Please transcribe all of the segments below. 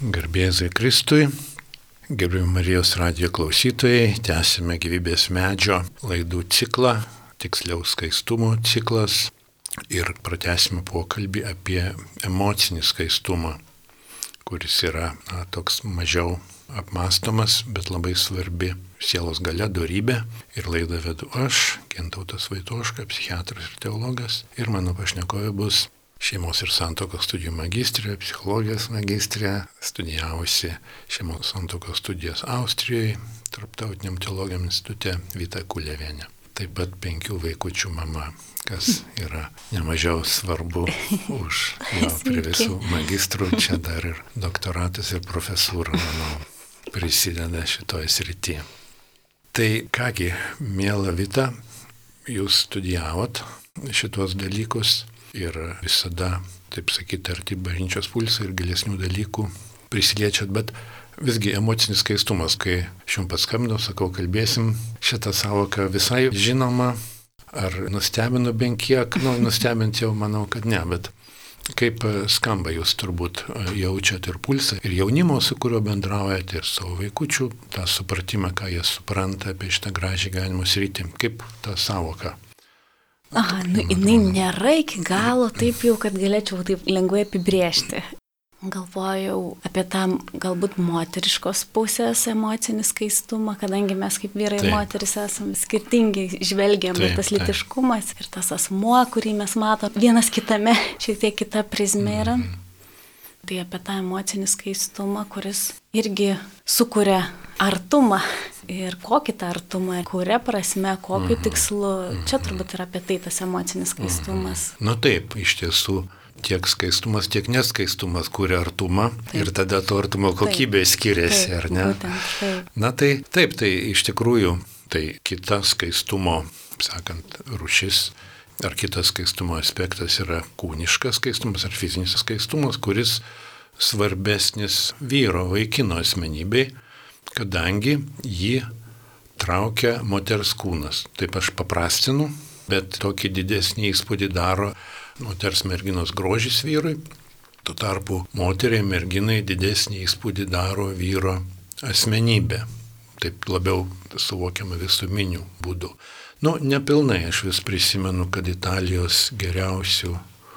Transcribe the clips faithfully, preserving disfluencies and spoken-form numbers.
Garbėzai Kristui, gerbiami Marijos radijo klausytojai, tęsime gyvybės medžio laidų ciklą, tiksliau skaistumo ciklas ir pratęsime pokalbį apie emocinį skaistumą, kuris yra na, toks mažiau apmąstomas, bet labai svarbi sielos galia, dorybė. Ir laidą vedu aš, Gintautas Vaitoška, psichiatras ir teologas, ir mano pašnekovė bus šeimos ir santuokos studijų magistrė, psichologijos magistrė, studijavusi šeimos santuokos studijas Austrijoje, Tarptautiniam teologijos institute Vita Kulevienė. Taip pat penkių vaikučių mama, kas yra nemažiau svarbu už jo prie visų magistrų. Čia dar ir doktoratas ir profesūra, manau, prisideda šitoje srityje. Tai kągi, miela Vita, jūs studijavot šitos dalykus ir visada, taip sakyti, arti bažnyčios pulsą ir gilesnių dalykų prisiliečiat, bet visgi emocinis skaistumas, kai aš jums paskambinau, sakau, kalbėsim, šitą savoką visai žinoma, ar nustebino bent kiek, nu, nustebint jau manau, kad ne, bet kaip skamba jūs turbūt jaučiat ir pulsą, ir jaunimo, su kuriuo bendraujate, ir savo vaikučių, tą supratimą, ką jie supranta apie šitą gražią gyvenimo sritį, kaip tą savoką. Aha, nu, jinai nėra iki galo taip jau, kad galėčiau taip lengvai apibrėžti. Galvojau apie tą galbūt moteriškos pusės emocinį skaistumą, kadangi mes kaip vyrai ir moteris esame skirtingi, žvelgiam, bet tas lytiškumas ir tas asmuo, kurį mes matom vienas kitame, šiek tiek kita prizmė yra. Mm. Tai apie tą emocinį skaistumą, kuris irgi sukuria artumą. Ir kokį tą artumą, kuria prasme, kokiu mhm. tikslu, čia turbūt yra apie tai tas emocinis skaistumas. Mhm. Nu taip, iš tiesų, tiek skaistumas, tiek neskaistumas kuria artumą taip. Ir tada to artumo kokybė taip. Skiriasi, taip, ar ne? Būtent, taip. Na tai taip, tai iš tikrųjų, tai kita skaistumo, sakant, rūšis, ar kitas skaistumo aspektas yra kūniškas skaistumas ar fizinis skaistumas, kuris svarbesnis vyro, vaikino asmenybei, kadangi jį traukia moters kūnas. Taip aš paprastinu, bet tokį didesnį įspūdį daro moters merginos grožis vyrui. Tuo tarpu moteriai, merginai didesnį įspūdį daro vyro asmenybė. Taip labiau suvokiama visuminių būdų. Nu, nepilnai aš vis prisimenu, kad Italijos geriausių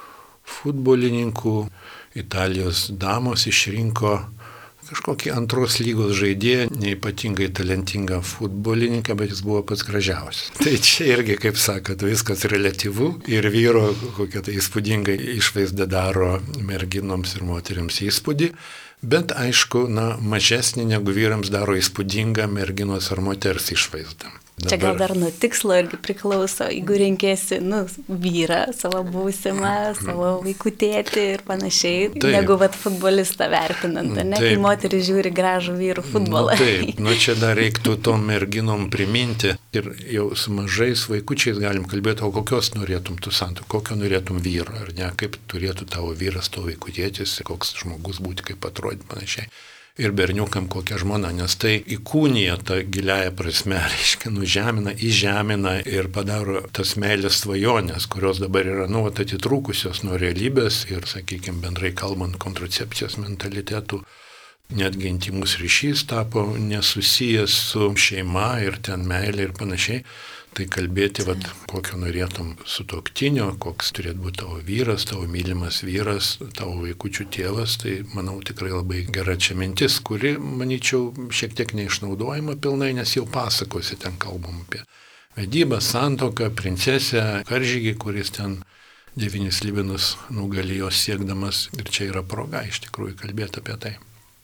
futbolininkų, Italijos damos išrinko kažkokį antros lygos žaidėją, neypatingai talentingą futbolininką, bet jis buvo pats gražiausias. Tai čia irgi, kaip sakot, viskas reliatyvu ir vyro kokia tai įspūdinga išvaizda daro merginoms ir moteriams įspūdį, bet aišku, na, mažesnį negu vyrams daro įspūdingą merginos ar moters išvaizdą. Dabar... Čia gal dar nuo tikslo irgi priklauso, jeigu renkėsi, nu, vyrą, savo būsimą, savo vaikų tėtį ir panašiai, taip. Negu vat futbolistą vertinant, ne, taip. Kai moteris žiūri gražų vyrų futbolą. Nu, taip, nu čia dar reiktų tom merginom priminti ir jau su mažais vaikučiais galim kalbėti, o kokios norėtum tu santuokos, kokio norėtum vyro, ar ne, kaip turėtų tavo vyras, tavo vaikų tėtis, koks žmogus būti, kaip atrodyti panašiai. Ir berniukam kokia žmona, nes tai įkūnija tą giliąją prasme, reiškia, nužemina, įžemina ir padaro tas meilės svajonės, kurios dabar yra, nu, atitrūkusios nuo realybės ir, sakykime, bendrai kalbant, kontracepcijos mentalitetų, netgi intimus ryšys tapo nesusijęs su šeima ir ten meilė ir panašiai. Tai kalbėti, vat, kokio norėtum sutuoktinio, koks turėtų būti tavo vyras, tavo mylimas vyras, tavo vaikučių tėvas, tai manau tikrai labai gera čia mintis, kuri, manyčiau, šiek tiek neišnaudojama pilnai, nes jau pasakose ten kalbam apie vedybą, santuoką, princesę, karžygį, kuris ten devynis slibinus nugalėjo siekdamas ir čia yra proga iš tikrųjų kalbėti apie tai.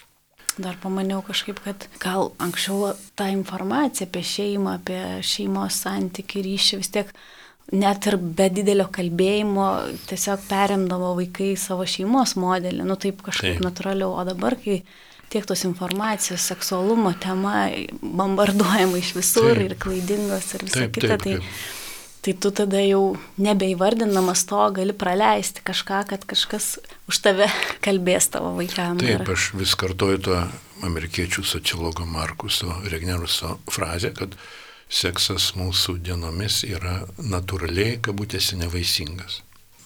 Dar pamaniau kažkaip, kad gal anksčiau tą informaciją apie šeimą, apie šeimos santykių ryšį vis tiek net ir be didelio kalbėjimo tiesiog perimdavo vaikai savo šeimos modelį, nu taip kažkaip taip. Natūraliau, o dabar, kai tiek tos informacijos, seksualumo tema bombarduojama iš visur taip. Ir klaidingos ir visa taip, kita, taip, taip. tai... Tai tu tada jau nebeįvardinamas to gali praleisti kažką, kad kažkas už tave kalbės tavo vaikam. Taip, aš vis kartoju to amerikiečių sociologo Markuso Regneruso frazę, kad seksas mūsų dienomis yra natūraliai, kabutėse, nevaisingas.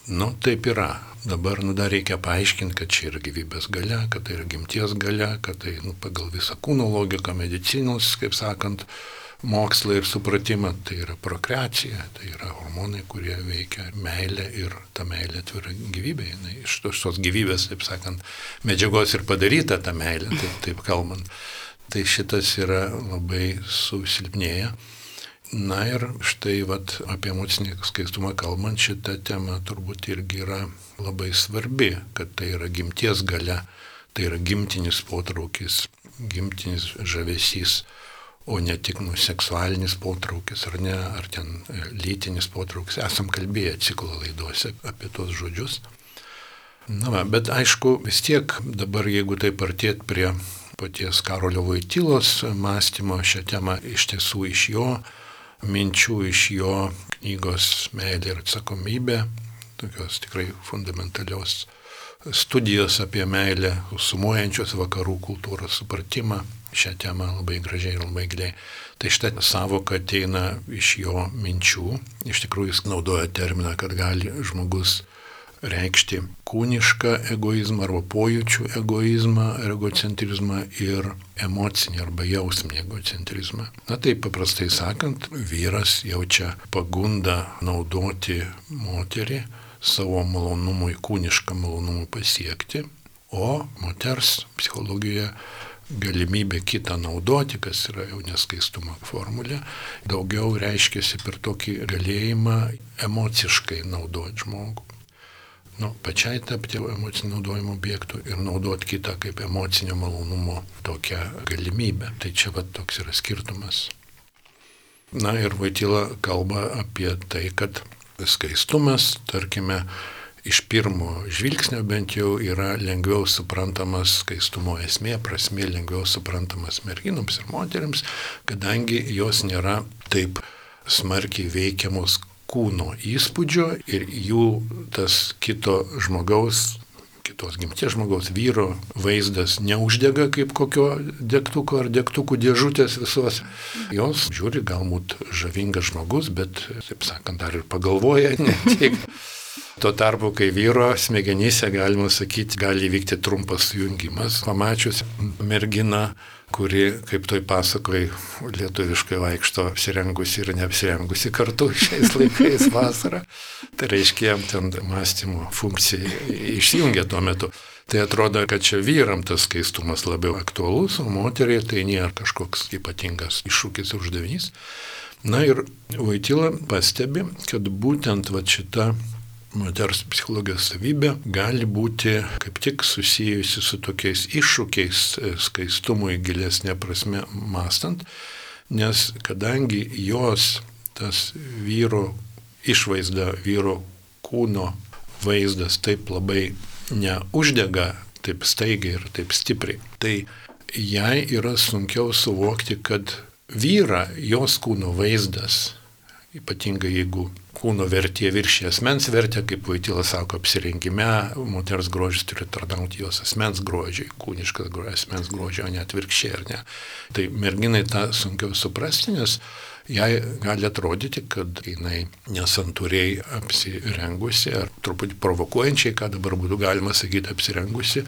Nu, taip yra. Dabar nu, dar reikia paaiškinti, kad čia yra gyvybės galia, kad tai yra gimties galia, kad tai nu, pagal visą kūno logiką, medicinos, kaip sakant, mokslą ir supratimą, tai yra prokreacija, tai yra hormonai, kurie veikia meilę ir ta meilė turi gyvybę. Iš tos, tos gyvybės, taip sakant, medžiagos ir padaryta ta meilė, taip, taip kalbant. Tai šitas yra labai susilpnėję. Na ir štai vat, apie emocinį skaistumą kalbant, šita tema turbūt irgi yra labai svarbi, kad tai yra gimties galia, tai yra gimtinis potraukis, gimtinis žavesys, o ne tik nu, seksualinis potraukis ar ne, ar ten lytinis potraukis. Esam kalbėję ciklo laidose apie tos žodžius. Na, va, bet aišku, vis tiek dabar, jeigu taip artėt prie paties Karolio Voitylos mąstymo šią temą, iš tiesų iš jo minčių, iš jo knygos Meilė ir atsakomybė, tokios tikrai fundamentalios studijos apie meilę, sumuojančios vakarų kultūros supratimą, šią temą labai gražiai ir labai giliai. Tai šitą savoką ateina iš jo minčių. Iš tikrųjų jis naudoja terminą, kad gali žmogus reikšti kūnišką egoizmą arba pojūčių egoizmą, egocentrizmą ir emocinį arba jausminį egocentrizmą. Na tai paprastai sakant, vyras jaučia pagundą naudoti moterį savo malonumui, kūnišką malonumui pasiekti, o moters psichologijoje galimybė kitą naudoti, kas yra jau neskaistumo formulė, daugiau reiškiasi per tokį galėjimą emociškai naudoti žmogų. Nu, pačiai tapti emocinio naudojimo objektų ir naudoti kitą kaip emocinio malonumo tokią galimybę. Tai čia va toks yra skirtumas. Na ir Voityla kalba apie tai, kad skaistumas, tarkime, iš pirmo žvilgsnio bent jau yra lengviau suprantamas skaistumo esmė, prasmė lengviau suprantamas merginoms ir moteriams, kadangi jos nėra taip smarkiai veikiamos kūno įspūdžio ir jų tas kito žmogaus, kitos gimties žmogaus vyro vaizdas neuždega kaip kokio degtuko ar degtukų dėžutės visos. Jos žiūri galbūt žavingas žmogus, bet, taip sakant, dar ir pagalvoja ne tik. Tuo tarpu, kai vyro smegenyse, galima sakyti, gali įvykti trumpas sujungimas, pamačius merginą, kuri, kaip toj pasakoj, lietuviškai vaikšto apsirengusi ir neapsirengusi kartu šiais laikais vasarą. Tai reiškia, jam ten mąstymo funkcija išsijungia tuo metu. Tai atrodo, kad čia vyram tas skaistumas labiau aktualus, o moteriai tai nėra kažkoks ypatingas iššūkis ir uždavinys. Na ir Voityla pastebi, kad būtent va šita moters psichologijos savybė gali būti kaip tik susijusi su tokiais iššūkiais skaistumui gilesnė prasme mąstant, nes kadangi jos tas vyro išvaizda, vyro kūno vaizdas taip labai neuždega taip staigiai ir taip stipriai, tai jai yra sunkiau suvokti, kad vyra jos kūno vaizdas, ypatingai jeigu kūno vertė viršė asmens vertę, kaip Voityla sako, apsirengime, moters grožis turi tarnauti jos asmens grožiai, kūniškas grožis, asmens grožio, o ne atvirkščiai, ar ne. Tai merginai tą sunkiau suprasti, nes jai gali atrodyti, kad jinai nesantūriai apsirengusi, ar truputį provokuojančiai, ką dabar būtų galima sakyti apsirengusi,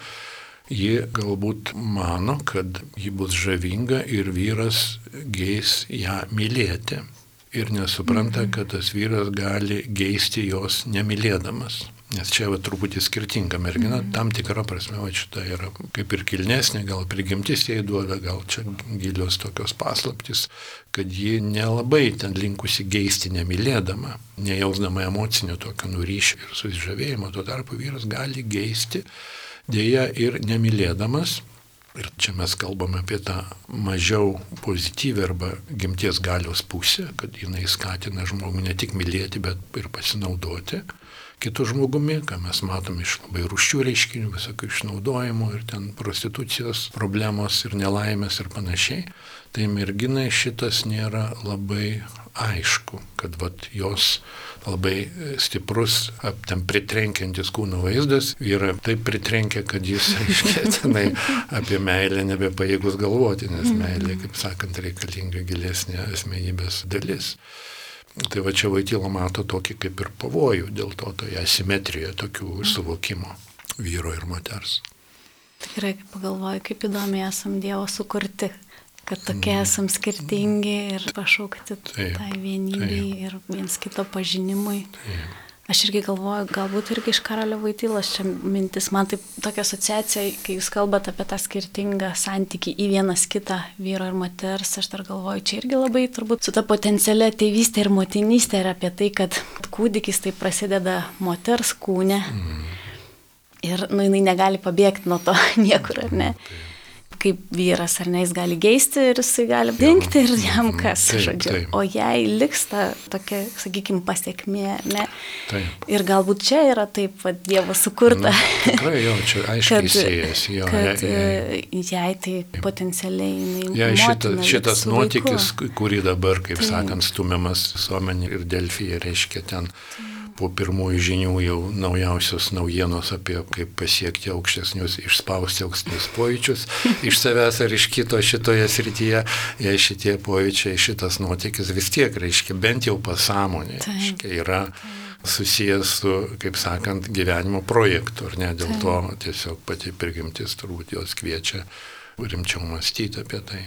ji galbūt mano, kad ji bus žavinga ir vyras geis ją mylėti. Ir nesupranta, kad tas vyras gali geisti jos nemylėdamas. Nes čia va, truputį skirtinga mergina, mm. tam tikra prasme, va, šita yra kaip ir kilnesnė, gal prigimtis jai duoda, gal čia gilios tokios paslaptis, kad ji nelabai ten linkusi geisti nemylėdama, nejausdama emocinio tokio nuryšio ir susižavėjimo, tuo tarpu vyras gali geisti dėja ir nemylėdamas. Ir čia mes kalbame apie tą mažiau pozityvę arba gimties galios pusę, kad jinai skatina žmogų ne tik mylėti, bet ir pasinaudoti kitų žmogumi, ką mes matome iš labai rūsčių reiškinių, visokių išnaudojimų ir ten prostitucijos problemos ir nelaimės ir panašiai. Tai merginai šitas nėra labai aišku, kad vat, jos labai stiprus, ten pritrenkiantis kūno vaizdas, vyra taip pritrenkia, kad jis, aiškiai, tenai apie meilę nebepajėgus galvoti, nes meilė, kaip sakant, reikalinga gilesnė asmenybės dalis. Tai va čia Voityla mato tokį kaip ir pavojų dėl to, toje asimetrijoje tokių suvokimo vyro ir moters. Tikrai pagalvoju, kaip įdomiai esam Dievo sukurti, kad tokie esam skirtingi ir pašaukti tai vienybei ir viens kito pažinimui. Taip. Aš irgi galvoju, galbūt irgi iš Karolio Voitylos čia mintis, man taip tokia asociacija, kai jūs kalbate apie tą skirtingą santykį į vienas kitą vyro ir moters, aš dar galvoju, čia irgi labai turbūt su ta potencialia tėvystė ir motinystė ir apie tai, kad kūdikis tai prasideda moters kūne mm. ir nu, jinai negali pabėgti nuo to niekur, ar ne? Mm. Kaip vyras, ar ne, jis gali geisti ir jisai gali dingti ir jam kas, taip, žodžiu. Taip. O jei liks ta tokia, sakykime, pasiekmė, ne? Taip. Ir galbūt čia yra taip, va, Dievo sukurta. Na, tikrai jau čia aiškiai siejas. Jo, kad jei, jei tai potencialiai jinai jei šita, motina, šitas nuotykis, kurį dabar, kaip taip. sakant, stumiamas visuomenė ir Delfyje, reiškia ten po pirmųjų žinių jau naujausios naujienos apie kaip pasiekti aukštesnius, išspausti aukštesnius pojūčius iš savęs ar iš kito šitoje srityje, jei šitie pojūčiai, šitas nuotykis vis tiek, reiškia, bent jau pasąmonė, reiškia, yra susijęs su, kaip sakant, gyvenimo projektu, ar ne, dėl to tiesiog pati prigimtis turbūt jos kviečia rimčiau mąstyti apie tai.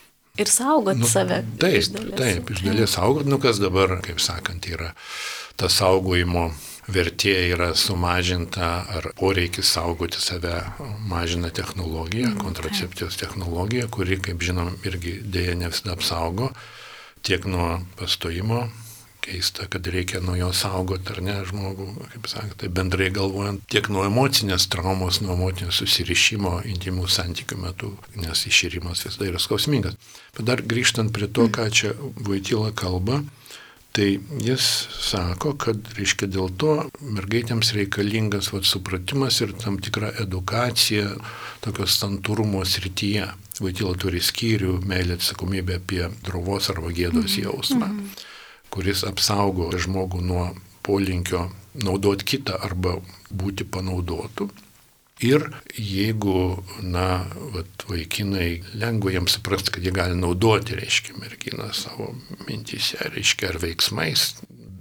Ir saugoti nu, save. Taip, iš dalies. taip, iš dalies saugoti, nu kas dabar, kaip sakant, yra ta saugojimo vertė yra sumažinta, ar poreikis saugoti save mažina technologija, mm, kontracepcijos technologija, kuri, kaip žinom, irgi dėja ne visada apsaugo, tiek nuo pastojimo, keista, kad reikia nuo jo saugoti, ar ne, žmogų, kaip sakant, tai bendrai galvojant, tiek nuo emocinės traumos, nuo emocinio susirišimo intimų santykių metu, nes iširimas visada yra skausmingas. Bet dar grįžtant prie to, ką čia Voityla kalba, tai jis sako, kad, reiškia, dėl to mergaitėms reikalingas vat, supratimas ir tam tikra edukacija tokios santūrumo srityje. Voityla turi skyrių meilė atsakomybė apie drovos arba gėdos jausmą, mm-hmm. kuris apsaugo žmogų nuo polinkio naudoti kitą arba būti panaudotų. Ir jeigu, na, vat, vaikinai lengva jiems suprasti, kad jie gali naudoti, reiškia, merginą savo mintyse, reiškia, ar veiksmais,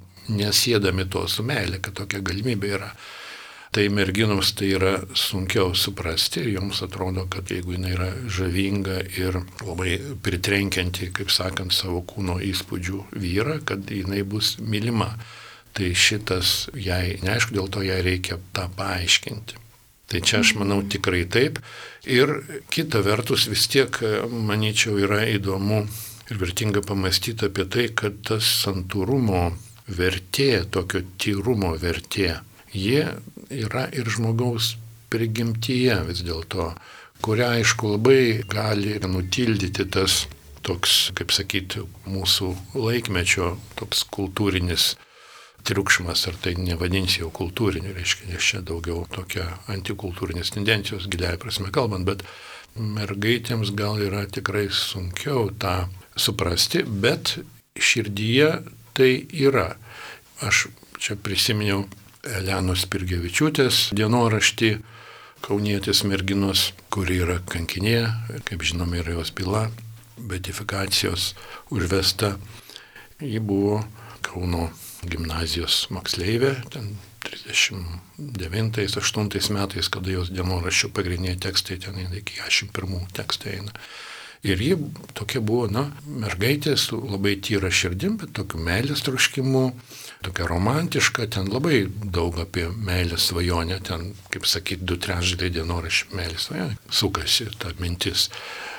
nesėdami to su meilė, kad tokia galimybė yra. Tai merginoms tai yra sunkiau suprasti ir joms atrodo, kad jeigu jinai yra žavinga ir labai pritrenkianti, kaip sakant, savo kūno įspūdžių vyrą, kad jinai bus mylima. Tai šitas jai, neaišku, dėl to jai reikia tą paaiškinti. Tai čia aš manau tikrai taip. Ir kita vertus vis tiek, manyčiau, yra įdomu ir vertinga pamastyti apie tai, kad tas santūrumo vertė, tokio tyrumo vertė, jie yra ir žmogaus prigimtyje vis dėlto, kurią, aišku, labai gali nutildyti tas toks, kaip sakyti, mūsų laikmečio toks kultūrinis triukšmas, ar tai nevadinsi jau kultūriniu, reiškia, nes čia daugiau tokia antikultūrinės tendencijos, giliai prasme kalbant, bet mergaitėms gal yra tikrai sunkiau tą suprasti, bet širdyje tai yra. Aš čia prisiminiau Elenos Spirgevičiūtės dienoraštį, kaunietės merginos, kuri yra kankinė, kaip žinome, yra jos byla, beatifikacijos užvesta. Ji buvo Kauno gimnazijos moksleivė, ten trisdešimt devintais aštuntais metais, kada jos dienoraščių pagrindiniai tekstai, ten iki keturiasdešimt pirmų tekstai eina. Ir ji tokia buvo, na, mergaitė su labai tyra širdim, bet tokiu meilės troškimu, tokia romantiška, ten labai daug apie meilės svajonę, ten, kaip sakyti, du trečdaliai dienoraščių meilės svajonė, sukasi ta mintis.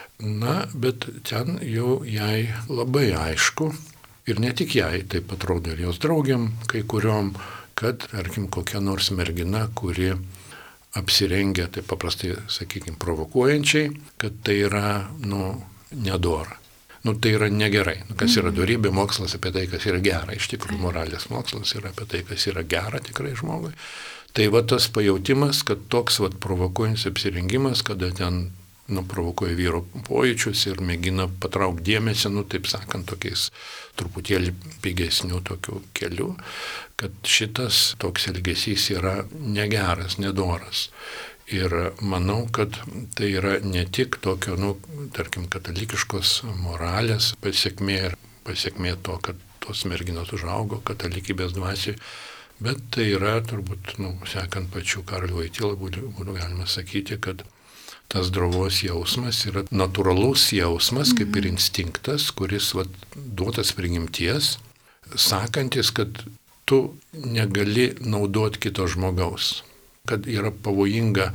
Na, bet ten jau jai labai aišku, ir ne tik jai, taip atrodo ir jos draugiam, kai kuriom, kad, tarkim, kokia nors mergina, kuri apsirengia, taip paprastai, sakykime, provokuojančiai, kad tai yra, nu, nedora. Nu, tai yra negerai. Nu, kas yra dorybė, mokslas apie tai, kas yra gera. Iš tikrųjų, moralės mokslas yra apie tai, kas yra gera tikrai žmogui. Tai va tas pajautimas, kad toks va provokuojantis apsirengimas, kada ten nuprovokuoja vyro pojūčius ir mėgina patraukti dėmesį, nu, taip sakant, tokiais truputėlį pigesnių tokių kelių, kad šitas toks elgesys yra negeras, nedoras. Ir manau, kad tai yra ne tik tokio, nu, tarkim, katalikiškos moralės pasiekmė ir pasiekmė to, kad tos merginos užaugo katalikybės dvasiai, bet tai yra turbūt, nu, sekant pačių Karoliu Voityla, būtų, būtų galima sakyti, kad tas drovos jausmas yra natūralus jausmas, kaip ir instinktas, kuris vat, duotas prigimties, sakantis, kad tu negali naudoti kito žmogaus, kad yra pavojinga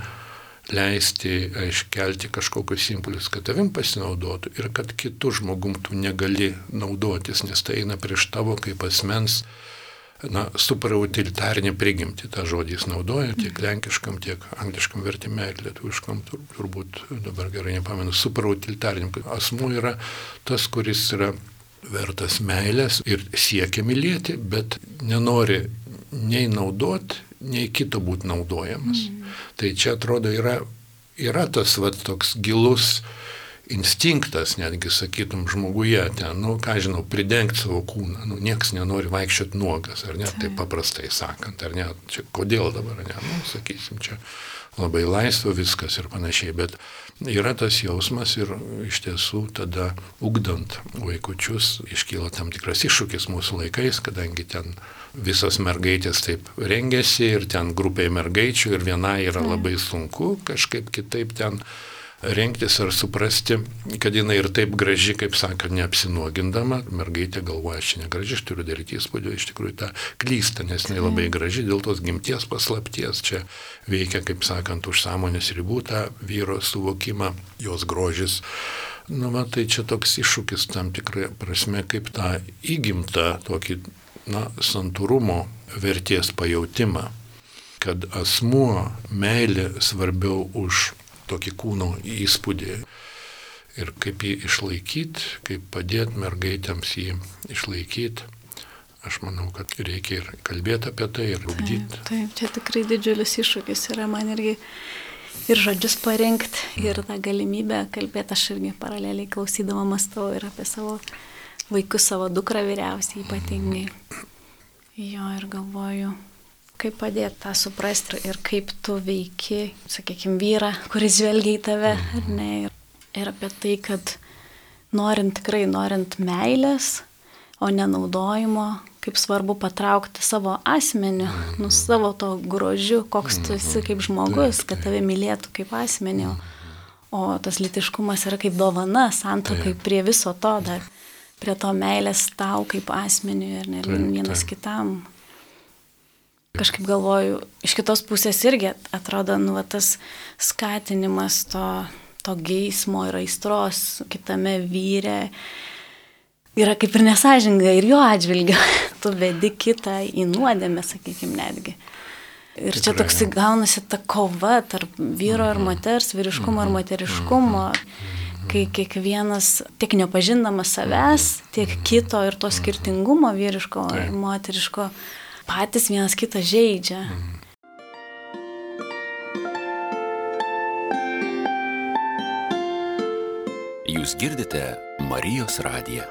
leisti, iškelti kažkokius impulsus, kad tavim pasinaudotų ir kad kitų žmogum tu negali naudotis, nes tai eina prieš tavo kaip asmens, na, suprautilitarinė prigimtį. Ta žodį jis naudoja tiek lenkiškam, tiek angliškam vertime ir lietuviškam, tur, turbūt dabar gerai nepamenu, suprautilitarinė. Asmuo yra tas, kuris yra vertas meilės ir siekia mylėti, bet nenori nei naudot, nei kito būti naudojamas. Mm. Tai čia atrodo yra, yra tas vat, toks gilus instinktas, netgi sakytum, žmoguje ten, nu, ką žinau, pridengti savo kūną. Nu, nieks nenori vaikščioti nuogas, ar ne, tai paprastai sakant, ar ne, čia kodėl dabar, ne, nu, sakysim, čia labai laisvo viskas ir panašiai, bet yra tas jausmas ir iš tiesų tada ugdant vaikučius iškyla tam tikras iššūkis mūsų laikais, kadangi ten visos mergaitės taip rengiasi ir ten grupiai mergaičių ir vienai yra labai sunku kažkaip kitaip ten rengtis ar suprasti, kad jinai ir taip graži, kaip sakant, neapsinuogindama. Mergaitė galvoja, aš čia negraži, aš turiu daryti įspūdį, iš tikrųjų tą klystą, nes jinai labai graži, dėl tos gimties paslapties čia veikia, kaip sakant, už sąmonės ribų tą vyro suvokimą, jos grožis. Nu, va, tai čia toks iššūkis tam tikrai prasme, kaip tą įgimtą tokį, na, santūrumo vertės pajautimą, kad asmuo meilė svarbiau už tokį kūno įspūdį ir kaip jį išlaikyti, kaip padėti mergaitėms jį išlaikyti. Aš manau, kad reikia ir kalbėti apie tai, ir ugdyti. Taip, taip, čia tikrai didžiulis iššūkis yra man irgi ir žodžius parinkti, ir tą galimybę kalbėti. Aš irgi paraleliai klausydama mąstau ir apie savo vaikus, savo dukrą vyriausiai ypatingai. Jo, ir galvoju, kaip padėti tą suprasti ir kaip tu veiki, sakykime, vyrą, kuris žvelgia į tave, ar ne, ir, ir apie tai, kad norint tikrai, norint meilės, o nenaudojimo, kaip svarbu patraukti savo asmenį, nu savo to grožiu, koks tu esi kaip žmogus, kad tave mylėtų kaip asmenį, o tas lytiškumas yra kaip dovana, santuokai prie viso to dar, prie to meilės tau kaip asmeniui ir ne vienas kitam. Kažkaip galvoju, iš kitos pusės irgi atrodo, nu, tas skatinimas to, to geismo ir aistros kitame vyre yra kaip ir nesažinga ir jo atžvilgiu. Tu vedi kitą į nuodėmę, sakykime, netgi. Ir čia toks gaunasi ta kova tarp vyro ir moters, vyriškumo ir moteriškumo, kai kiekvienas tiek nepažindamas savęs, tiek kito ir to skirtingumo vyriško ir moteriško patys vienas kitą žaidžia. Jūs girdite Marijos radiją.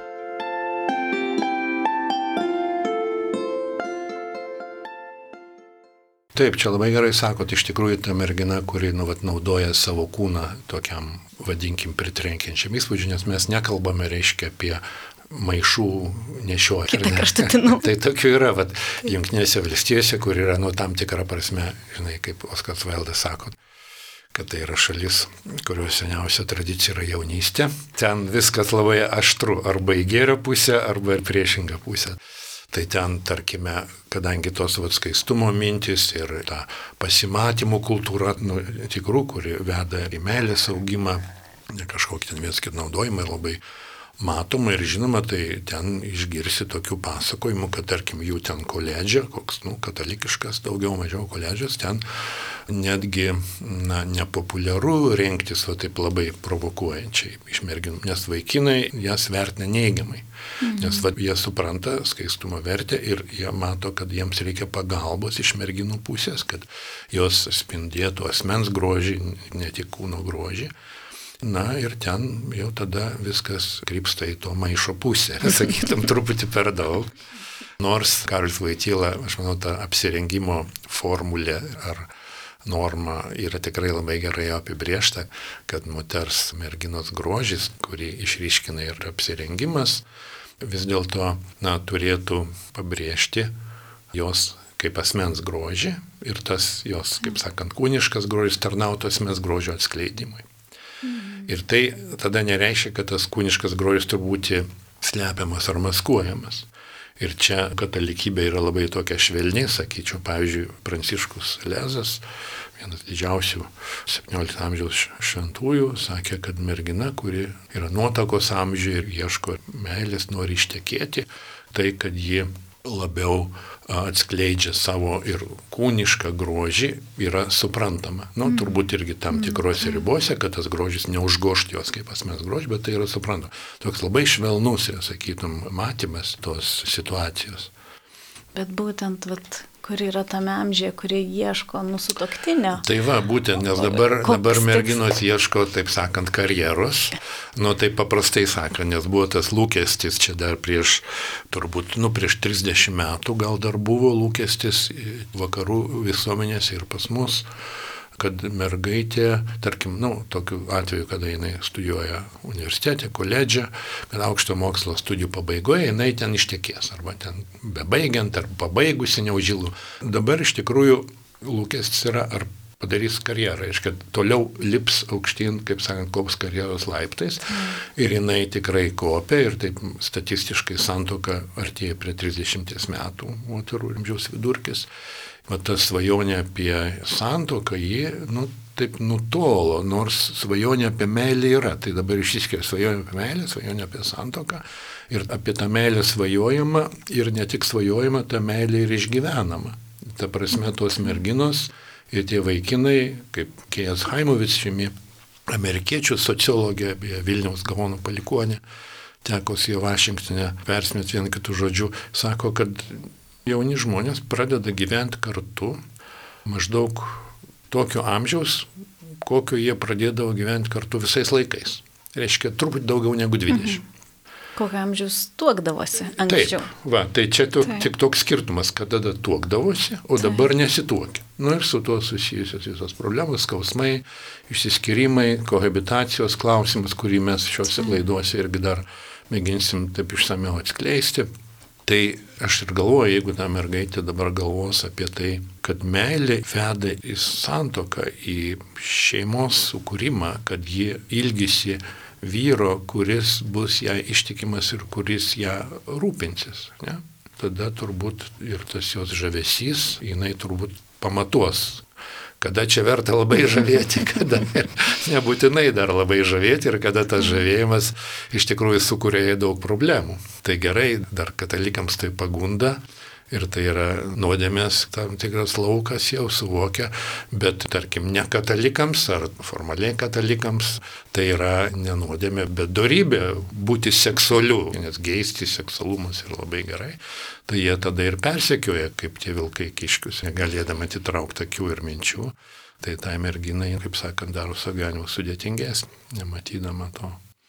Taip, čia labai gerai sakot, iš tikrųjų ta mergina, kuri nu, vat, naudoja savo kūną tokiam, vadinkim, pritrenkiančiam įspūdžiui, nes mes nekalbame, reiškia, apie maišų nešiojimą. Kita kraštutinų. Tai tokių yra, vat, Jungtinėse valstijose, kur yra, nu, tam tikra prasme, žinai, kaip Oskaras Vaildas sako, kad tai yra šalis, kurios seniausia tradicija yra jaunystė. Ten viskas labai aštru, arba į gėrio pusę, arba ir priešingą pusę. Tai ten, tarkime, kadangi tos vat, skaistumo mintis ir ta pasimatymų kultūra, nu, tikrų, kuri veda į meilės augimą, ne kažkokį ten vienas kitą naudojimą ir labai matoma ir žinoma, tai ten išgirsi tokių pasakojimų, kad tarkim jų ten koledže, koks, nu, katalikiškas daugiau mažiau koledžas, ten netgi, na, nepopuliaru rengtis va taip labai provokuojančiai iš merginų, nes vaikinai jas vertina neigiamai, mhm. nes va, jie supranta skaistumo vertę ir jie mato, kad jiems reikia pagalbos iš merginų pusės, kad jos spindėtų asmens grožį, ne tik kūno grožį. Na ir ten jau tada viskas krypsta į to maišo pusę, sakytum, truputį per daug. Nors Karolis Voityla, aš manau, ta apsirengimo formulė ar norma yra tikrai labai gerai apibrėžta, kad moters merginos grožis, kurį išryškina ir apsirengimas, vis dėlto, na, turėtų pabrėžti jos kaip asmens grožį ir tas jos, kaip sakant, kūniškas grožis tarnautų asmens grožio atskleidimui. Mm. Ir tai tada nereiškia, kad tas kūniškas grožis turi būti slepiamas ar maskuojamas. Ir čia katalikybė yra labai tokia švelni, sakyčiau, pavyzdžiui, Pranciškus Lezas, vienas didžiausių septyniolikto amžiaus šventųjų, sakė, kad mergina, kuri yra nuotakos amžiuje ir ieško meilės, nori ištekėti, tai kad ji labiau atskleidžia savo ir kūnišką grožį, yra suprantama. Nu, turbūt irgi tam tikrose ribose, kad tas grožis neužgošti jos kaip asmens grožį, bet tai yra suprantama. Toks labai švelnus, sakytum, matymas tos situacijos. Bet būtent, vat, kur yra tame amžiuje, kurie ieško nusutoktinio. Tai va, būtent, nes dabar, dabar merginos ieško, taip sakant, karjeros. Nu, taip paprastai sakant, nes buvo tas lūkestis čia dar prieš, turbūt, nu, prieš trisdešimt metų gal dar buvo lūkestis vakarų visuomenėse ir pas mus, kad mergaitė, tarkim, nu, tokiu atveju, kada jinai studijuoja universitete, koledže, kad aukšto mokslo studijų pabaigoje jinai ten ištekės, arba ten bebaigiant, ar pabaigusi neužilų. Dabar iš tikrųjų lūkestis yra, ar padarys karjerą, reiškia, toliau lips aukštyn, kaip sakant, kops karjeros laiptais, ir jinai tikrai kopia, ir taip statistiškai santuoka artėja prie trisdešimties metų, moterų amžiaus vidurkis. O ta svajonė apie santuoką, ji, nu, taip nutolo, nors svajonė apie meilę yra. Tai dabar išsiskiria svajonė apie meilę, svajonė apie santuoką. Ir apie tą meilę svajojama, ir ne tik svajojama, ta meilė ir išgyvenama. Ta prasme, tos merginos ir tie vaikinai, kaip Kejas Haimovic, žymi amerikiečių sociologė, Vilniaus Gaono palikuonė, tekosi į Vašingtonę persmėt vieną kitų žodžių, sako, kad jauni žmonės pradeda gyventi kartu maždaug tokio amžiaus, kokio jie pradėdavo gyventi kartu visais laikais. Reiškia, truputį daugiau negu dvidešimt. Mhm. Kokio amžiaus tuokdavosi anksčiau. Taip, va, tai čia to, Taip. tik toks skirtumas, kad tada tuokdavosi, o Taip. dabar nesituokia. Nu ir su tuo susijusios visos problemos, skausmai, išsiskyrimai, kohabitacijos klausimas, kurį mes šiuose laiduose irgi dar mėginsim taip išsamiau atskleisti. Tai aš ir galvoju, jeigu ta mergaitė dabar galvos apie tai, kad meilė veda į santuoką, į šeimos sukūrimą, kad ji ilgisi vyro, kuris bus ją ištikimas ir kuris ją rūpinsis, ne? Tada turbūt ir tas jos žavesys, jinai turbūt pamatuos, kada čia verta labai žavėti, kada nebūtinai dar labai žavėti ir kada tas žavėjimas iš tikrųjų sukuria jai daug problemų. Tai gerai, dar katalikams tai pagunda ir tai yra nuodėmės tam tikras laukas jau suvokia, bet tarkim ne katalikams ar formaliai katalikams tai yra ne nuodėmė, bet dorybė būti seksualiu, nes geisti seksualumas yra labai gerai. Tai jie tada ir persekioja, kaip tie vilkai kiškius, negalėdama atitraukti akių ir minčių. Tai tai merginai, kaip sakant, daro savo gyvenimą sudėtingesnį, nematydama to.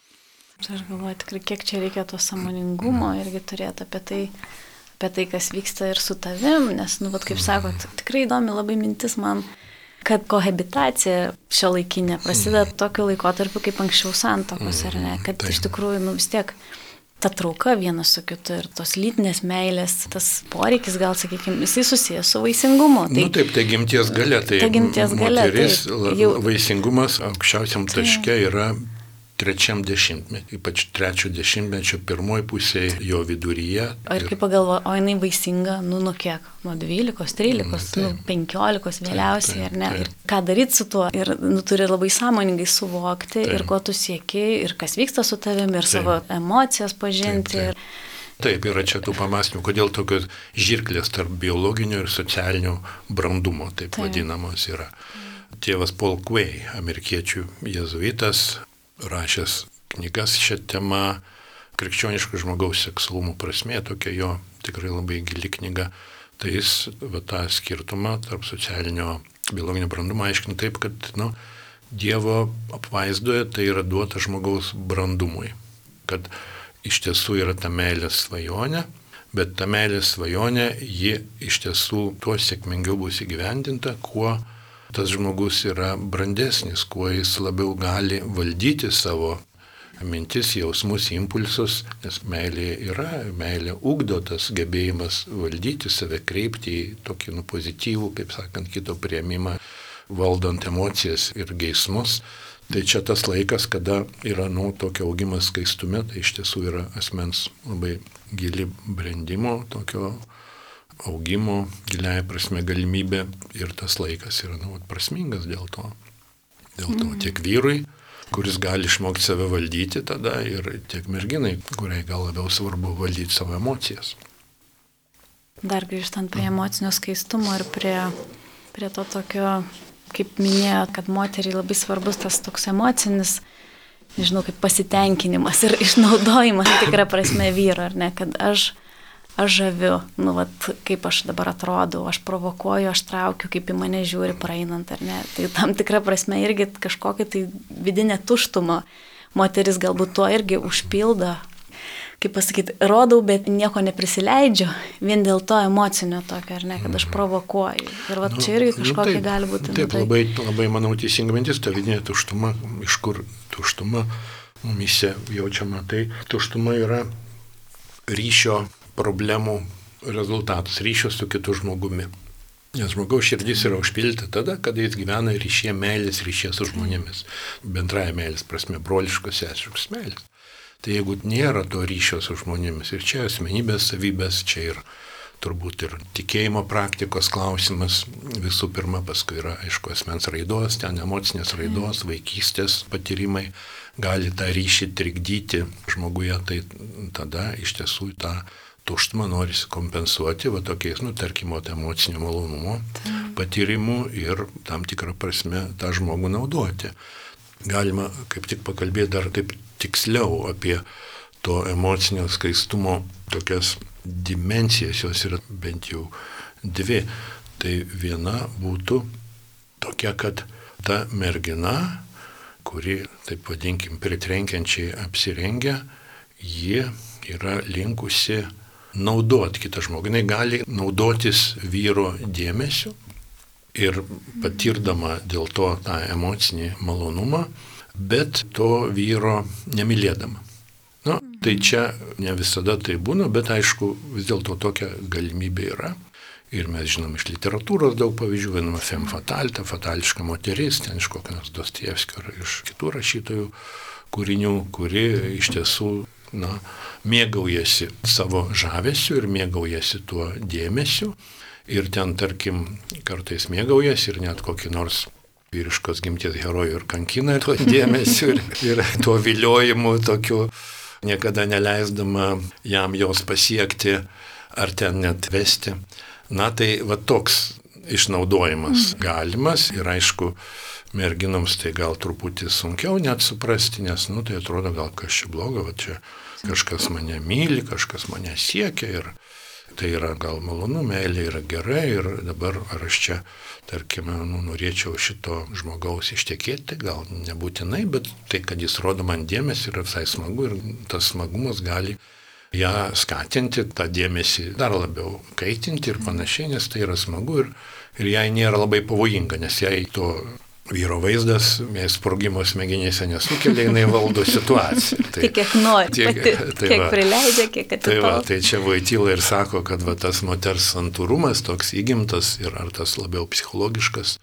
Aš galvoju, tikrai kiek čia reikia to sąmoningumo irgi turėti apie tai, apie tai, kas vyksta ir su tavim, nes, nu, vat, kaip sakot, tikrai įdomi labai mintis man, kad kohabitacija šiuolaikinė prasideda tokiu laikotarpiu kaip anksčiau santuokos, ar ne, kad iš tikrųjų, nu, vis tiek ta trauka vienas su kitu ir tos lytinės meilės, tas poreikis, gal, sakykime, jisai susijęs su vaisingumu. Tai, nu taip, tai gimties galia, tai ta gimties galia, moteris, tai jau, vaisingumas aukščiausiam taške yra trečiam dešimtmetį, ypač trečio dešimtmečio pirmoji pusėje jo viduryje. O ir kaip pagalvoju, o jinai vaisinga, nu, nuo kiek? Nuo dvylikos, trylikos, nu, penkiolikos vėliausiai, ar ne? Ir ką daryti su tuo? Ir nu, turi labai sąmoningai suvokti taip. Ir ko tu sieki, ir kas vyksta su tavimi, ir taip. Savo emocijas pažinti. Taip, taip. Ir... taip, yra čia tų pamąstymų, kodėl tokios žirklės tarp biologinio ir socialinio brandumo, taip, taip. vadinamos yra. Tėvas Paul Quay, amerikiečių jėzuitas, rašęs knygas šią temą, krikščioniško žmogaus seksualumo prasmė, tokia jo tikrai labai gili knyga, tai jis va, tą skirtumą tarp socialinio biologinio brandumo aiškina taip, kad nu, Dievo apvaizdoje tai yra duota žmogaus brandumui, kad iš tiesų yra ta meilės svajonė, bet ta meilės svajonė, ji iš tiesų tuo sėkmingiau bus įgyvendinta, kuo tas žmogus yra brandesnis, kuo jis labiau gali valdyti savo mintis, jausmus, impulsus, nes meilė yra, meilė ugdo tas gebėjimas valdyti save, kreipti į tokį nu, pozityvų, kaip sakant, kito priėmimą, valdant emocijas ir geismus. Tai čia tas laikas, kada yra nu, tokio augimas skaistume, tai iš tiesų yra asmens labai gili brendimo, tokio augimo, giliai prasme galimybė ir tas laikas yra nu, prasmingas dėl to. Dėl to tiek vyrui, kuris gali išmokti save valdyti tada, ir tiek merginai, kuriai gal labiau svarbu valdyti savo emocijas. Dar grįžtant prie emocinio skaistumo ir prie, prie to tokio, kaip minėjo, kad moteriai labai svarbus tas toks emocinis, nežinau, kaip pasitenkinimas ir išnaudojimas tikrą prasme vyro, ar ne, kad aš, aš žaviu, nu, vat, kaip aš dabar atrodau, aš provokuoju, aš traukiu, kaip į mane žiūri praeinant, ar ne. Tai tam tikrą prasme irgi kažkokia tai vidinė tuštuma. Moteris galbūt tuo irgi užpildo, kaip pasakyti, rodau, bet nieko neprisileidžiu, vien dėl to emocinio tokio, ar ne, kad aš provokuoju. Ir va, nu, čia irgi kažkokia nu, taip, gali būti. Taip, labai, labai, manau, teisinga mintis, ta vidinė tuštuma, iš kur tuštuma mumise jaučiama, tai tuštuma yra ryšio problemų rezultatas, ryšio su kitu žmogumi. Nes žmogaus širdis yra užpildyta tada, kada jis gyvena ryšyje meilės, ryšyje su žmonėmis. Bendraja meilės prasme, broliškos sesriškos meilės. Tai jeigu nėra to ryšio su žmonėmis, ir čia asmenybės savybės, čia ir turbūt ir tikėjimo praktikos klausimas, visų pirma, paskui yra, aišku, asmens raidos, ten emocinės raidos, vaikystės patyrimai, gali tą ryšį trikdyti žmoguje, tai tada iš tiesų tą tuštumą norisi kompensuoti, va tokiais, nu, tarkim, emocinio malonumo patyrimų ir tam tikrą prasme tą žmogų naudoti. Galima kaip tik pakalbėti dar taip tiksliau apie to emocinio skaistumo tokias dimensijas, jos yra bent jau dvi. Tai viena būtų tokia, kad ta mergina, kuri, taip vadinkim, pritrenkiančiai apsirengia, ji yra linkusi naudoti kitą žmogų. Jis gali naudotis vyro dėmesiu ir patirdama dėl to tą emocinį malonumą, bet to vyro nemylėdama. Nu, tai čia ne visada tai būna, bet aišku, vis dėlto tokia galimybė yra. Ir mes žinom iš literatūros daug pavyzdžių, vienama femme fatale, ta fatališka moteris, ten iš kokio nors Dostojevskio ar iš kitų rašytojų kūrinių, kuri iš tiesų na, mėgaujasi savo žavesiu ir mėgaujasi tuo dėmesiu. Ir ten, tarkim, kartais mėgaujasi ir net kokį nors vyriškos gimties herojų ir kankina tuo dėmesiu ir, ir tuo viliojimu tokiu, niekada neleisdama jam jos pasiekti ar ten net vesti. Na tai va toks išnaudojimas galimas ir aišku, merginoms tai gal truputį sunkiau net suprasti, nes, nu, tai atrodo gal kažkas blogo, va čia kažkas mane myli, kažkas mane siekia ir tai yra gal malonu, meilė yra gerai ir dabar ar aš čia, tarkime, nu, norėčiau šito žmogaus ištekėti, gal nebūtinai, bet tai, kad jis rodo man dėmesį, yra visai smagu ir tas smagumas gali ją skatinti, tą dėmesį dar labiau kaitinti ir panašiai, nes tai yra smagu ir, ir jai nėra labai pavojinga, nes jai to vyro vaizdas, jei sprogimo smegenėse nesukelia, jinai valdo situaciją. Tai, tik kiek nori, tiek, pati, tai kiek va, prileidžia, kiek atitol. Tai, va, tai čia Voityla ir sako, kad va, tas moters santūrumas, toks įgimtas ir ar tas labiau psichologiškas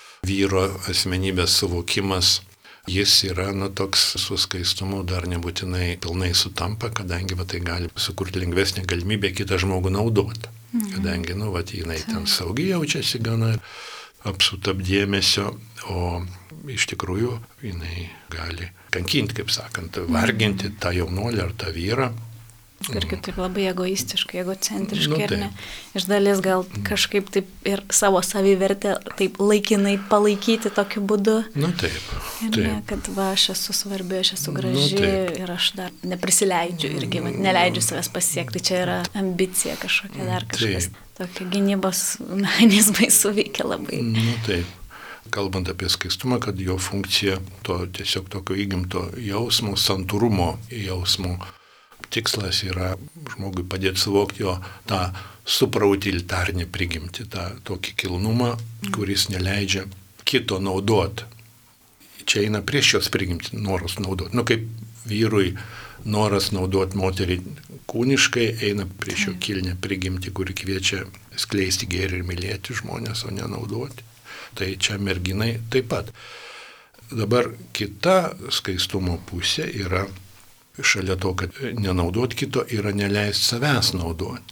vyro asmenybės suvokimas, jis yra nu, toks su skaistumu dar nebūtinai pilnai sutampa, kadangi va, tai gali sukurti lengvesnį galimybę kitą žmogų naudoti. Mhm. Kadangi nu, va, jinai ten saugiai jaučiasi gana apsupta dėmesio, o iš tikrųjų jinai gali kankinti, kaip sakant, varginti tą jaunuolį ar tą vyrą. Ir kitaip labai egoistiškai, egocentriškai, nu, ar ne? Iš dalies gal kažkaip taip ir savo savivertę taip laikinai palaikyti tokiu būdu. Nu taip. Ir taip. Ne, kad va, aš esu svarbi, aš esu graži nu, ir aš dar neprisileidžiu irgi, va, neleidžiu savęs pasiekti. Tai čia yra ambicija kažkokia dar kažkas. Taip. Tokie gynybos mechanizmai suveikia labai. Nu taip. Kalbant apie skaistumą, kad jo funkcija to tiesiog tokio įgimto jausmo, santūrumo jausmo tikslas yra žmogui padėti suvokti jo tą suprautilitarnį prigimtį, tą tokį kilnumą, kuris neleidžia kito naudoti. Čia eina prieš jos prigimtį, norus naudoti. Nu, kaip vyrui noras naudoti moterį kūniškai eina prieš jo kilnę prigimtį, kuri kviečia skleisti gėrį ir mylėti žmonės, o nenaudoti. Tai čia merginai taip pat. Dabar kita skaistumo pusė yra, šalia to, kad nenaudoti kito, yra neleisti savęs naudoti.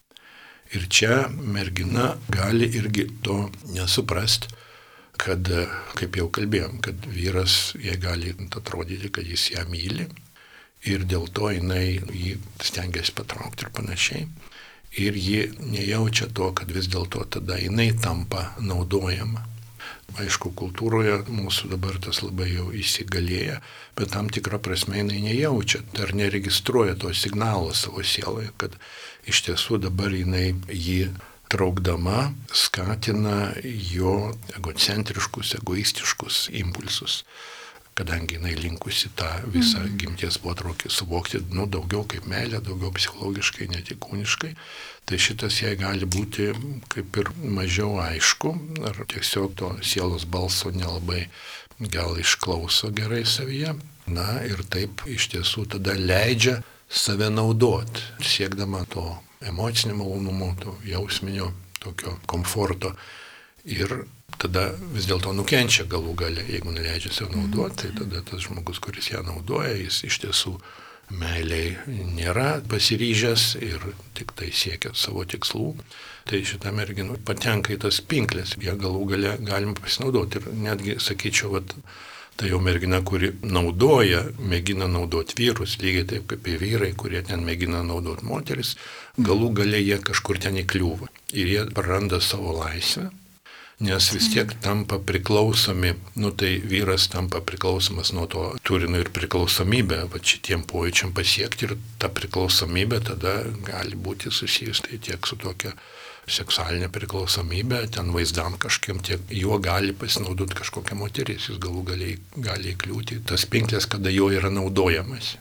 Ir čia mergina gali irgi to nesuprasti, kad, kaip jau kalbėjom, kad vyras jai gali atrodyti, kad jis ją myli ir dėl to jinai jį stengiasi patraukti ir panašiai. Ir ji nejaučia to, kad vis dėlto tada jinai tampa naudojama. Aišku, kultūroje mūsų dabar tas labai jau įsigalėja, bet tam tikrą prasme jinai nejaučia, dar neregistruoja to signalo savo sieloje, kad iš tiesų dabar jinai jį traukdama skatina jo egocentriškus, egoistiškus impulsus, kadangi jinai linkusi tą visą gimties potraukį suvokti, nu, daugiau kaip meilė, daugiau psichologiškai, ne tik kūniškai, tai šitas jai gali būti kaip ir mažiau aišku, ar tiesiog to sielos balso nelabai gal išklauso gerai savyje, na ir taip iš tiesų tada leidžia save naudoti, siekdama to emocinio malonumo, to jausminio, tokio komforto. Ir tada vis dėlto nukenčia galų gale, jeigu neleidžia save naudoti, tai tada tas žmogus, kuris ją naudoja, jis iš tiesų meiliai nėra pasiryžęs ir tik tai siekia savo tikslų. Tai šitą merginą patenka į tas pinklės, jie galų gale galima pasinaudoti. Ir netgi, sakyčiau, vat, tai jau mergina, kuri naudoja, mėgina naudoti vyrus, lygiai taip kaip ir vyrai, kurie ten mėgina naudoti moteris, galų gale jie kažkur ten įkliūva. Ir jie praranda savo laisvę, nes vis tiek tampa priklausomi, nu tai vyras tampa priklausomas nuo to turinio ir priklausomybę, va šitiem pojūčiam pasiekti, ir ta priklausomybė tada gali būti susijus tai tiek su tokia seksualinė priklausomybė, ten vaizdam kažkiem, tiek juo gali pasinaudoti kažkokia moteris, jis galų gali, gali įkliūti tas pinklės, kada jo yra naudojamas.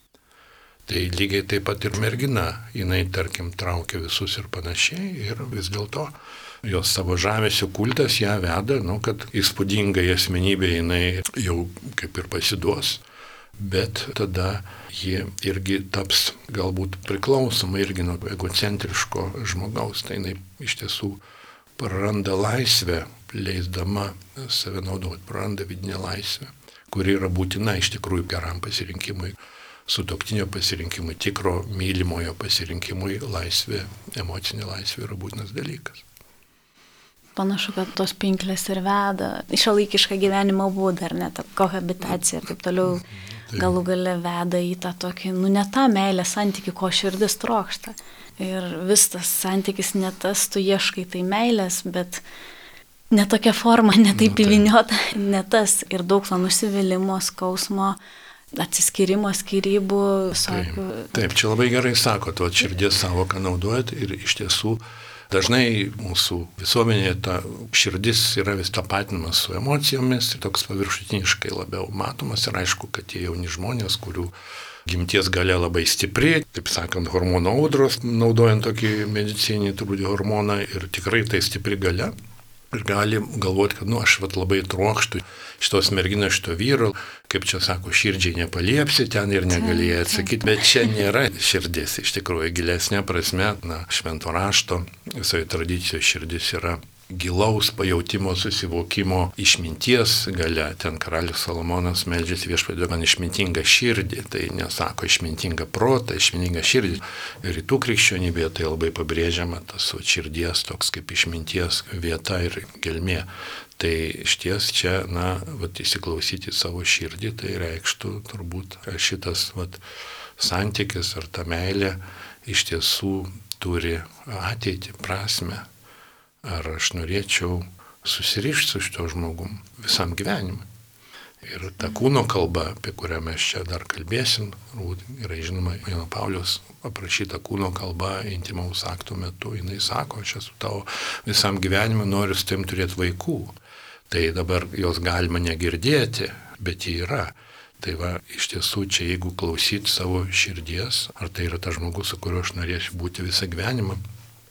Tai lygiai taip pat ir mergina, jinai tarkim traukia visus ir panašiai, ir vis dėlto jos savo žavesio kultas ją veda, nu, kad įspūdingai asmenybė jinai jau kaip ir pasiduos. Bet tada ji irgi taps galbūt priklausoma irgi nuo egocentriško žmogaus, tai jinai iš tiesų praranda laisvę, leisdama save naudoti, praranda vidinę laisvę, kuri yra būtina iš tikrųjų geram pasirinkimui, sutuoktinio pasirinkimui, tikro mylimojo pasirinkimui, laisvė, emocinė laisvė yra būtinas dalykas. Panašu, kad tos pinklės ir veda į šiuolaikišką gyvenimo būdą, ar ne, ta kohabitacija ir taip toliau galų gale veda į tą tokį, nu ne tą meilę santykį, ko širdis trokšta. Ir vis tas santykis ne tas, tu ieškai tai meilės, bet ne tokia forma, ne taip įviniota, ne tas. Ir daug to nusivylimo, skausmo, atsiskyrimo, skyrybų. Visokių... Taip, taip, čia labai gerai sako, to širdies savoką naudojat ir iš tiesų dažnai mūsų visuomenėje ta širdis yra vis tapatinamas su emocijomis ir toks paviršutiniškai labiau matomas ir aišku, kad tie jauni žmonės, kurių gimties galia labai stipri, taip sakant, hormonų audros, naudojant tokį medicinį turbūt hormoną ir tikrai tai stipri galia. Ir gali galvoti, kad nu, aš vat, labai trokštų šitos merginos, šito vyro, kaip čia sako, širdžiai nepaliepsi ten ir negalėjai atsakyti, bet čia nėra širdis, iš tikrųjų gilesnė prasme, na, švento rašto, visoje tradicijoje širdis yra gilaus pajautimo, susivokimo, išminties galia. Ten karalius Salomonas meldžiasi viešpatie duok man išmintingą širdį, tai nesako išmintingą protą, išmintingą širdį. Ir rytų krikščionybėje tai labai pabrėžiama, tas širdies toks kaip išminties vieta ir gelmė. Tai išties čia, na, vat, įsiklausyti savo širdį, tai reikštų turbūt šitas vat, santykis ar ta meilė iš tiesų turi ateitį, prasmę. Ar aš norėčiau susirišti su šito žmogum visam gyvenimui. Ir ta kūno kalba, apie kurią mes čia dar kalbėsim, yra žinoma Jono Pauliaus aprašyta kūno kalba intimaus akto metu, jinai sako, aš esu tavo visam gyvenimui, noriu su tavim turėti vaikų. Tai dabar jos galima negirdėti, bet ji yra. Tai va, iš tiesų čia jeigu klausyti savo širdies, ar tai yra tas žmogus, su kuriuo aš norėsiu būti visą gyvenimą,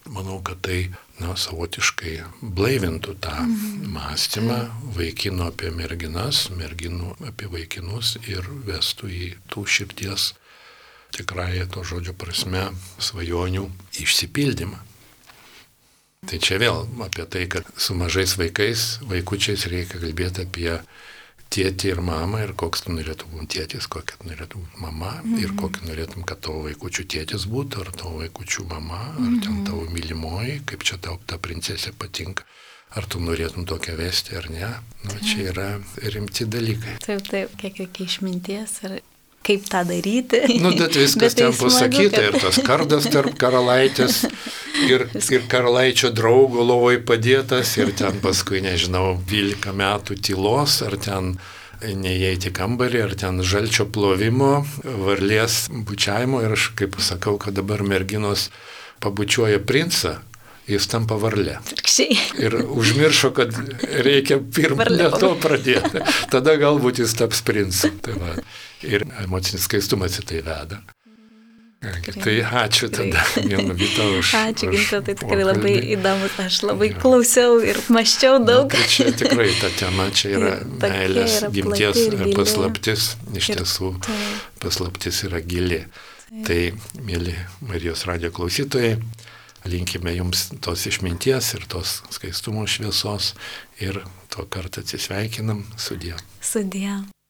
manau, kad tai, na, savotiškai blaivintų tą mm. mąstymą vaikino apie merginas, merginų apie vaikinus ir vestų į tų širties tikrąją to žodžio prasme svajonių išsipildymą. Tai čia vėl apie tai, kad su mažais vaikais, vaikučiais reikia kalbėti apie tėtį ir mamą ir koks tu norėtum būti tėtis, kokia tu norėtum būti mama mm-hmm. ir kokį norėtum, kad tavo vaikučių tėtis būtų, ar tavo vaikučių mama, ar mm-hmm. ten tavo mylimoji, kaip čia tau ta princesė patinka, ar tu norėtum tokią vesti ar ne. Nu, čia yra rimti dalykai. Taip, taip, kiek reikia išminties ir kaip tą daryti. Nu, bet viskas bet ten pasakyta kad... ir tas kardas tarp karalaitės ir, ir karalaičio draugo lovoj padėtas ir ten paskui, nežinau, dvylika metų tylos, ar ten neįeiti kambarį, ar ten žalčio plovimo, varlės bučiavimo ir aš kaip sakau, kad dabar merginos pabučiuoja princą, jis tampa varlė. Ir užmiršo, kad reikia pirmą to pradėti. Tada galbūt jis taps princu. Tai va. Ir emocinis skaistumas į tai veda. Tai ačiū tada, Genovyta, už... Ačiū, Ginta, tai tikrai labai įdomus. Aš labai klausiau ir maščiau daug. Na, tai čia tikrai ta tema, čia yra meilės, gimties paslaptis. Iš ir, tiesų, tai. paslaptis yra gili. Tai, tai mėly Marijos radijo klausytojai, linkime jums tos išminties ir tos skaistumo šviesos ir tuo kartą atsisveikinam. Sudie. Sudie.